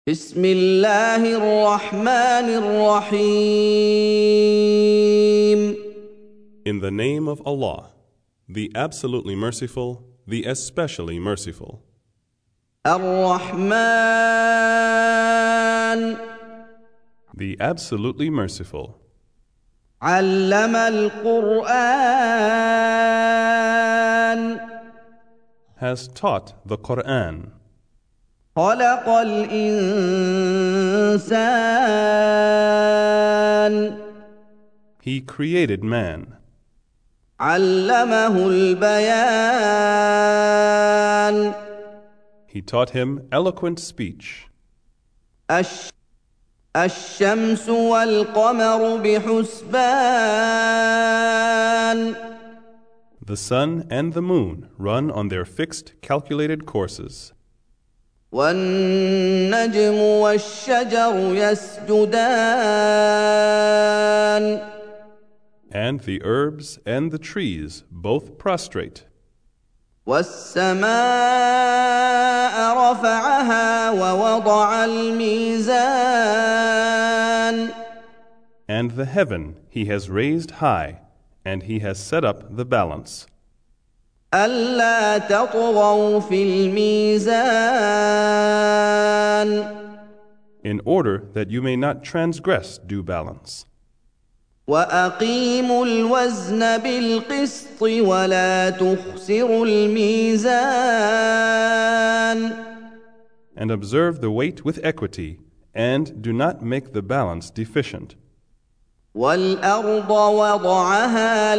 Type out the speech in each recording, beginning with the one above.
بسم الله الرحمن الرحيم. In the name of Allah, the absolutely merciful, the especially merciful. الرحمن The absolutely merciful علم القرآن has taught the Quran, خلق الإنسان He created man, علمه البيان He taught him eloquent speech. الشمس والقمر بحسبان The sun and the moon run on their fixed calculated courses. والنجم والشجر يسجدان And the herbs and the trees both prostrate. والسماء رفعها ووضع الميزان And the heaven He has raised high, and He has set up the balance, ألا تطغوا في الميزان in order that you may not transgress due balance. وأقيموا الوزن بالقسط ولا تخسروا الميزان And observe the weight with equity, and do not make the balance deficient. والأرض وضعها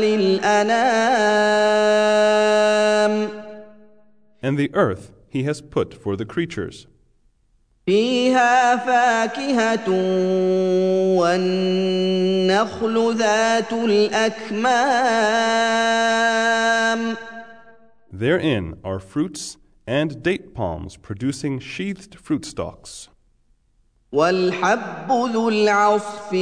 للأنام And the earth He has put for the creatures. فيها فاكهة والنخل ذات الأكمام Therein are fruits and date palms producing sheathed fruit stalks, والحب ذو العصف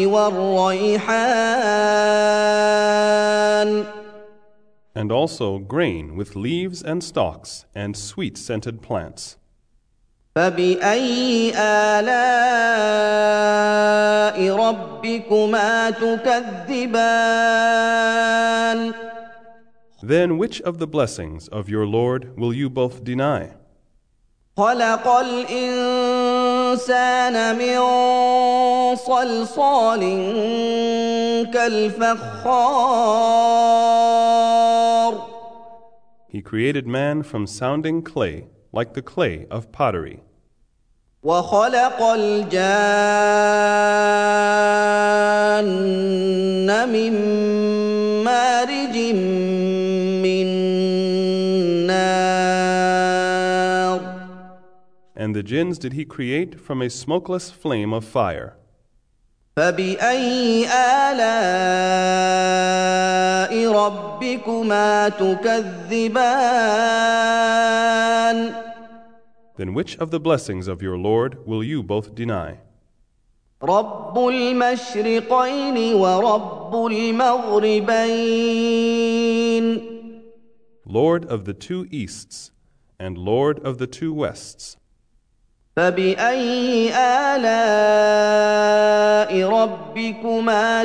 والريحان and also grain with leaves and stalks and sweet-scented plants. فبأي آلاء ربكما تكذبان Then which of the blessings of your Lord will you both deny? خلق الإنسان من صلصال كالفخار He created man from sounding clay, like the clay of pottery. وخلق الجان من مارج من نار And the jinns did He create from a smokeless flame of fire. فبأي آلاء ربكما تكذبان Then which of the blessings of your Lord will you both deny? رب المشرقين ورب المغربين Lord of the two easts and Lord of the two wests. فبأي آلاء ربكما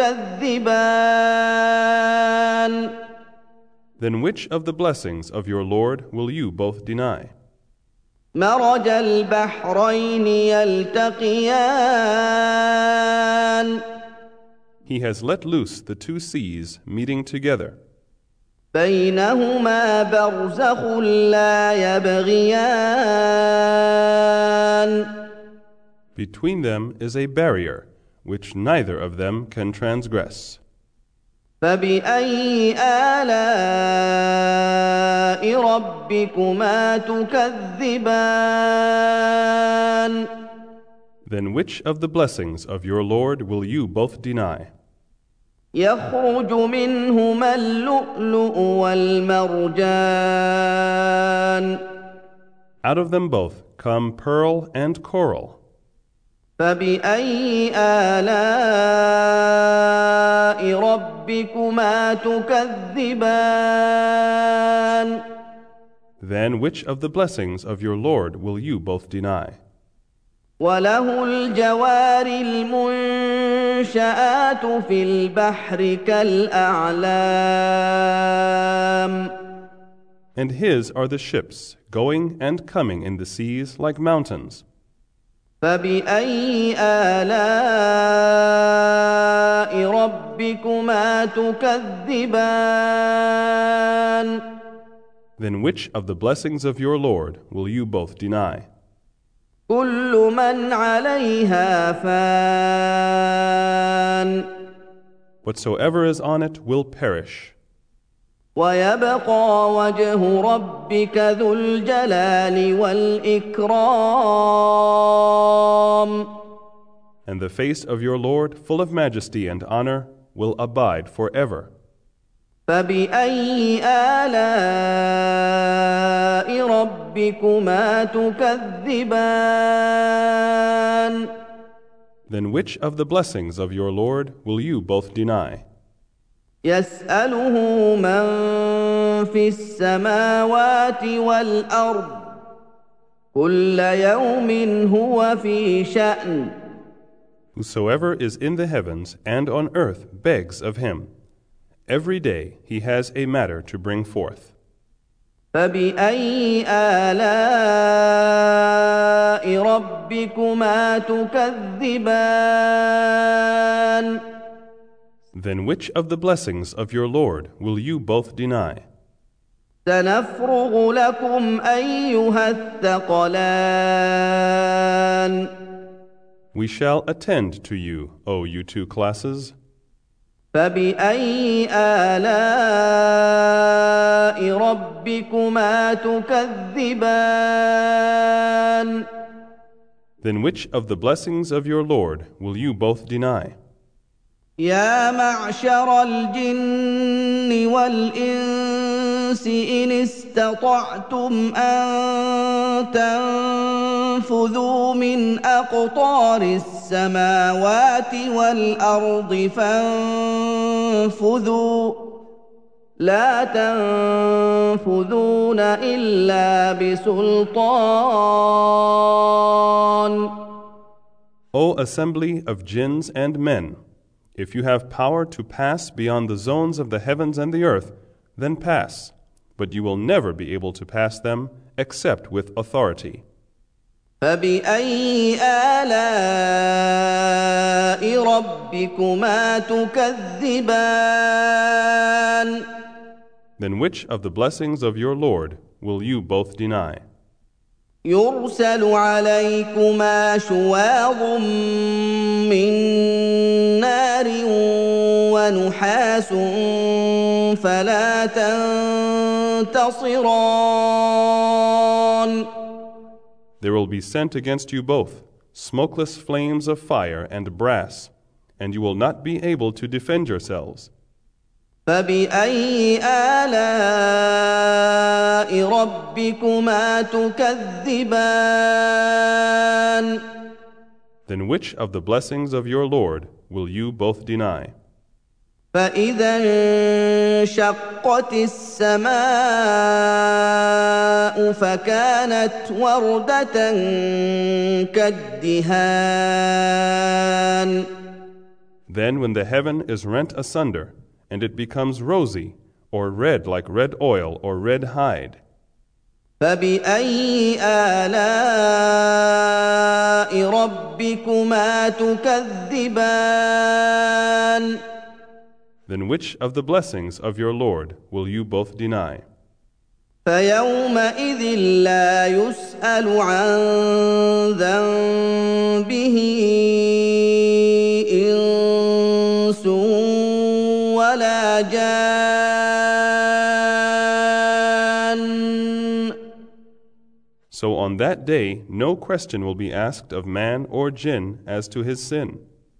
تكذبان Then which of the blessings of your Lord will you both deny? مرج البحرين يلتقيان He has let loose the two seas meeting together. بينهما برزخ لا يبغيان Between them is a barrier which neither of them can transgress. فبأي آلاء ربكما تكذبان Then which of the blessings of your Lord will you both deny? يخرج منهما اللؤلؤ والمرجان Out of them both come pearl and coral. فبأي آلاء ربكما تكذبان Then which of the blessings of your Lord will you both deny? وله الجوار المنشآت في البحر كالأعلام And his are the ships, going and coming in the seas like mountains. فبأي آلاء ربكما تكذبان Then which of the blessings of your Lord will you both deny? كل من عليها فان Whatsoever is on it will perish. ويبقى وجه ربك ذو الجلال والإكرام And the face of your Lord, full of majesty and honor, will abide forever. فبأي آلاء ربكما تكذبان Then which of the blessings of your Lord will you both deny? يسأله من في السماوات والأرض كل يوم هو في شأن Whosoever is in the heavens and on earth begs of him. Every day he has a matter to bring forth. فبأي آلاء ربكما تكذبان Then which of the blessings of your Lord will you both deny? سنفرغ لكم أيها الثقلان We shall attend to you, O you two classes. فبأي آلاء ربكما تكذبان Then which of the blessings of your Lord will you both deny? يا معشر الجن والإنس إن استطعتم أن تنفذوا من أقطار السماوات والأرض فانفذوا لا تنفذون إلا بسلطان. O assembly of jinns and men, if you have power to pass beyond the zones of the heavens and the earth, then pass, but you will never be able to pass them except with authority. فبأي آلاء ربكما تكذبان Then which of the blessings of your Lord will you both deny? يرسل عليكما شواظ من نار ونحاس فلا تنتصران. There will be sent against you both smokeless flames of fire and brass, and you will not be able to defend yourselves. فبأي آلاء ربكما تكذبان Then which of the blessings of your Lord will you both deny? فإذا انشقت السماء فكانت وردة كالدهان. Then when the heaven is rent asunder, and it becomes rosy, or red like red oil or red hide. فبأي آلاء ربكما تكذبان Then which of the blessings of your Lord will you both deny? فيومئذ لا يسأل عن ذنبه إنس ولا جان. So on that day no question will be asked of man or jinn as to his sin.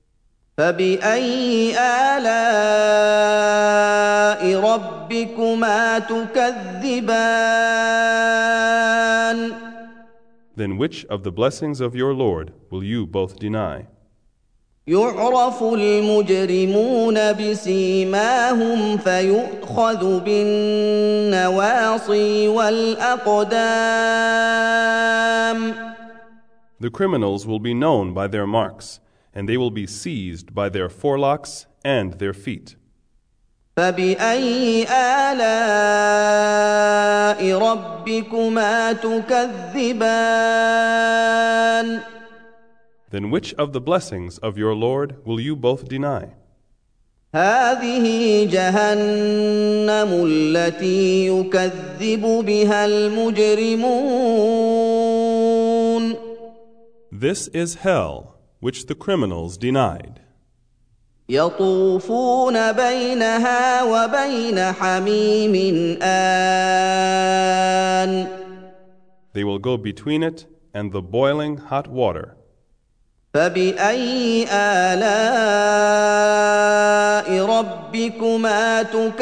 فبأي آلاء ربكما تكذبان Then which of the blessings of your Lord will you both deny? يعرف المجرمون بسيماهم فيؤخذ بالنواصي والأقدام. The criminals will be known by their marks, and they will be seized by their forelocks and their feet. فبأي آلاء ربكما تكذبان Then which of the blessings of your Lord will you both deny? هذه جهنم التي يكذب بها المجرمون This is hell, which the criminals denied. يطوفون بينها وبين حميم آن They will go between it and the boiling hot water. فبأي آلاء ربكما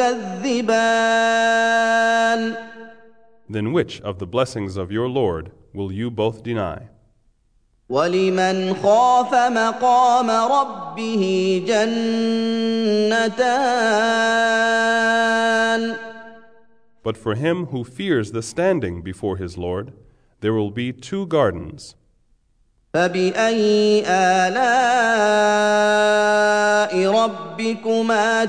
تكذبان Then which of the blessings of your Lord will you both deny? ولمن خاف مقام ربه جنتان But for him who fears the standing before his Lord, there will be 2 gardens. فبأي آلاء ربكما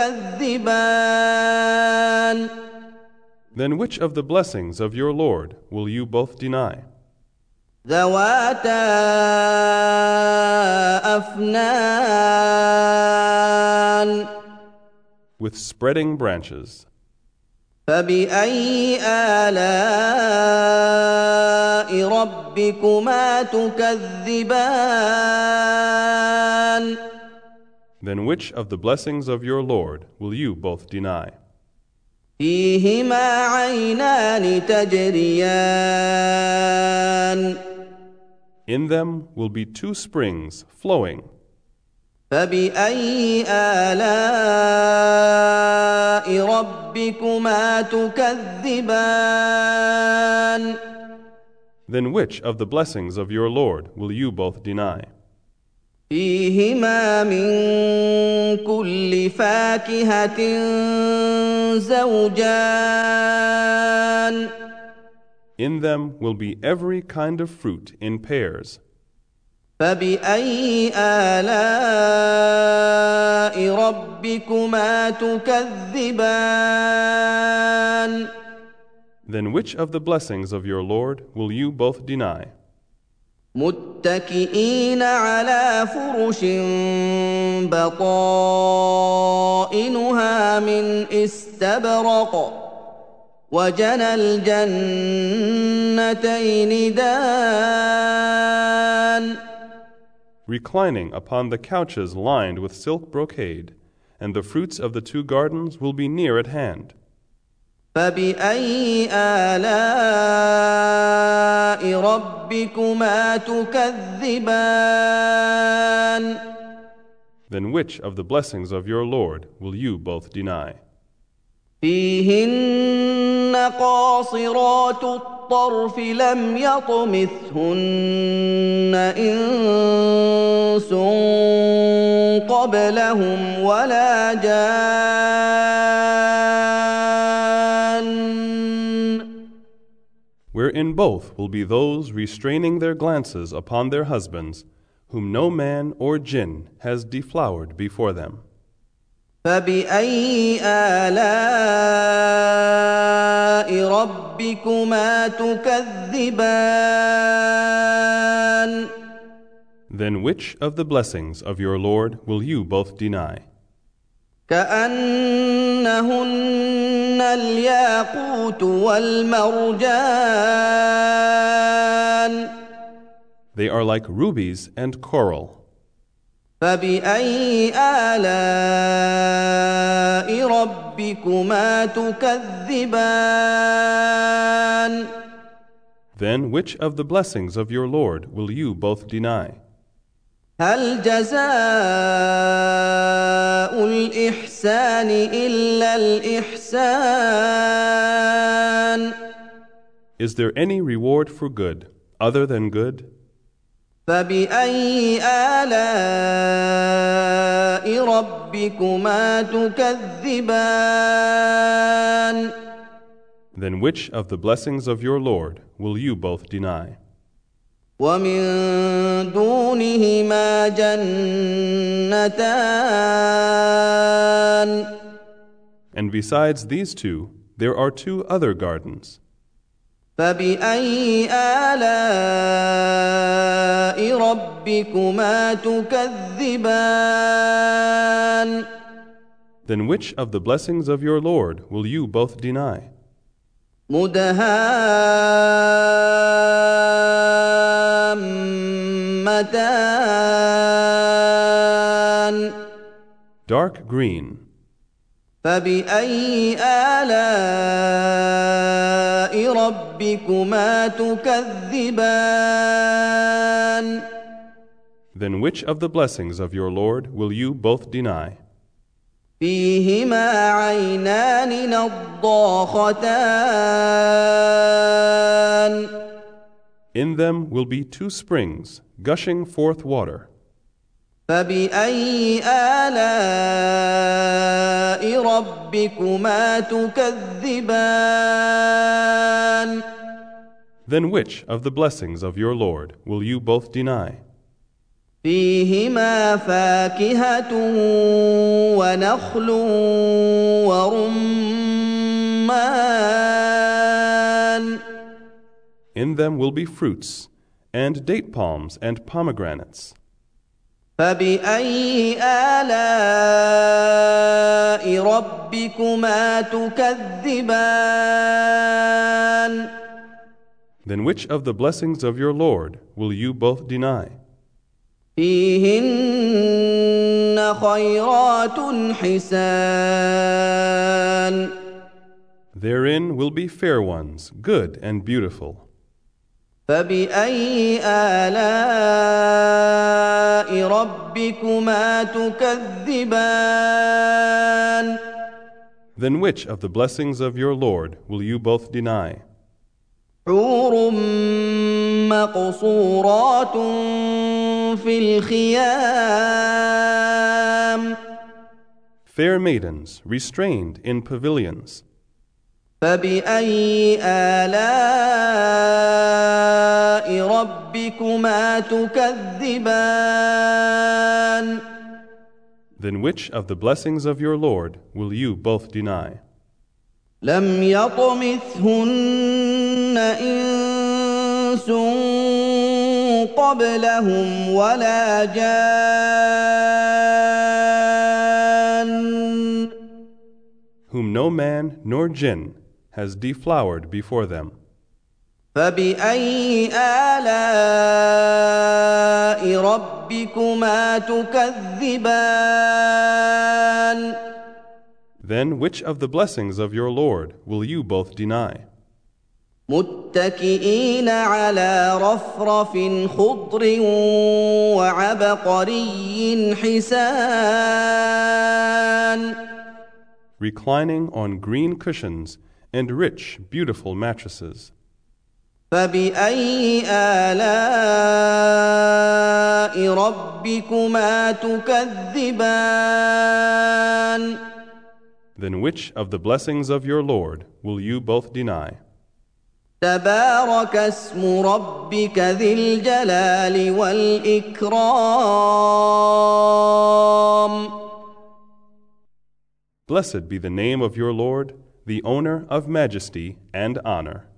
تكذبان Then which of the blessings of your Lord will you both deny? ذواتا أفنان With spreading branches. فبأي آلاء ربكما تكذبان Then which of the blessings of your Lord will you both deny? فيهما عينان تجريان In them will be 2 springs flowing. فبأي آلاء ربكما تكذبان Then which of the blessings of your Lord will you both deny? فيهما من كل فاكهة زوجان In them will be every kind of fruit in pairs. فبأي آلاء ربكما تكذبان Then which of the blessings of your Lord will you both deny? متكئين على فرش بطائنها من استبرق وجنى الجنتين دان Reclining upon the couches lined with silk brocade, and the fruits of the 2 gardens will be near at hand. فبأي آلاء ربكما تكذبان Then which of the blessings of your Lord will you both deny? فيهن قاصرات الطرف لم يطمثهن إنس قبلهم ولا جان Wherein both will be those restraining their glances upon their husbands, whom no man or jinn has deflowered before them. فبأي آلاء ربكما تكذبان Then which of the blessings of your Lord will you both deny? كأنهن الياقوت والمرجان They are like rubies and coral. فبأي آلاء ربكما تكذبان Then which of the blessings of your Lord will you both deny? هل جزاء الإحسان إلا الإحسان Is there any reward for good other than good? فبأي آلاء ربكما تكذبان Then which of the blessings of your Lord will you both deny? ومن دونهما جنتان And besides these two, there are two other gardens. فبأي آلاء ربكما تكذبان Then which of the blessings of your Lord will you both deny? مدهامتان Dark green. فبأي آلاء ربكما تكذبان Then which of the blessings of your Lord will you both deny? فيهما عينان نضاختان In them will be two springs, gushing forth water. فبأي آلاء ربكما تكذبان Then which of the blessings of your Lord will you both deny? فيهما فاكهة ونخل ورمان In them will be fruits, and date palms and pomegranates. فبأي آلاء ربكما تكذبان Then which of the blessings of your Lord will you both deny? فيهن خيرات حسان Therein will be fair ones, good and beautiful. فبأي آلاء ربكما تكذبان Then which of the blessings of your Lord will you both deny? حور مقصورات في الخيام Fair maidens, restrained in pavilions. فبأي آلاء ربكما تكذبان Then which of the blessings of your Lord will you both deny? لم يطمثهن إنس قبلهم ولا جان Whom no man nor jinn has deflowered before them. فبأي آلاء ربكما تكذبان Then which of the blessings of your Lord will you both deny? متكئين على رفرف خضر وعبقري حسان Reclining on green cushions and rich, beautiful mattresses. فبأي آلاء ربكما تكذبان Then which of the blessings of your Lord will you both deny? تبارك اسم ربك ذي الجلال والإكرام Blessed be the name of your Lord, the owner of majesty and honor.